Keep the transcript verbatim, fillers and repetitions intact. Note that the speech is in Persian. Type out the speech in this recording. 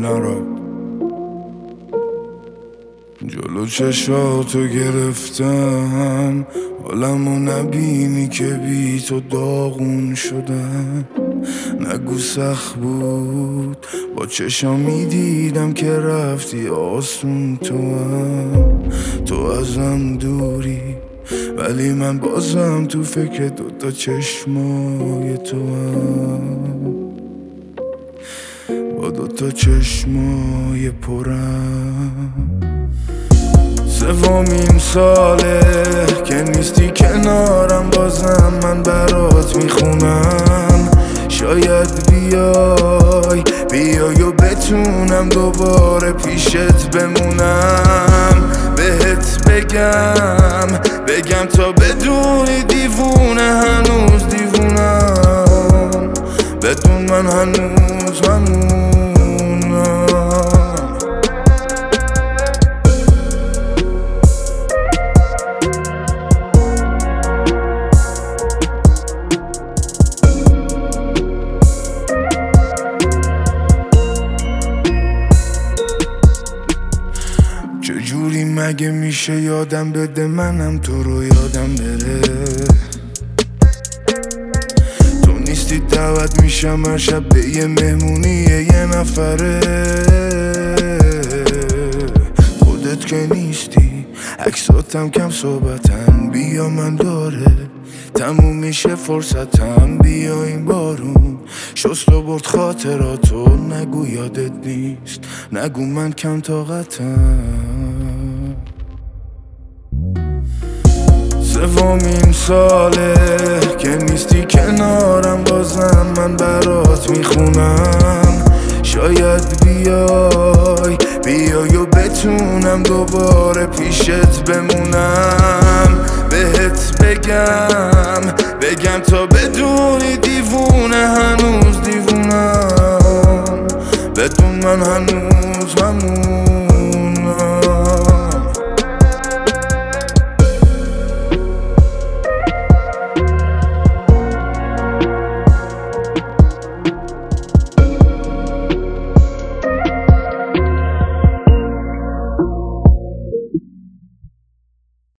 نراد. جلو چشاتو گرفتم، حالمو نبینی که بی تو داغون شدم. نگو سخت بود، با چشام میدیدم که رفتی آسون. تو هم تو ازم دوری، ولی من بازم تو فکر دوتا چشمای تو هم، با دوتا چشمای پرم. سومین ساله که نیستی کنارم، بازم من برات میخونم. شاید بیای بیای و بتونم دوباره پیشت بمونم. بهت بگم بگم تا بدونی دیوونه، هنوز دیوونم. بدون من هنوز همونم. چجوری مگه میشه یادم بده منم تو رو یادم بره؟ تو نیستی دعوت میشم هر شب به یه مهمونی یه نفره. خودت که نیستی، عکساتم کم صحبتن. بیا من داره تموم میشه فرصتم. بیا این بارون شست و برد خاطراتو. نگو یادت نیست، نگو من کم طاقتم. سومین ساله که نیستی کنارم، بازم من برات میخونم. شاید بیای بیای و بتونم دوباره پیشت بمونم. بهت بگم بگم تا بدونی دیوون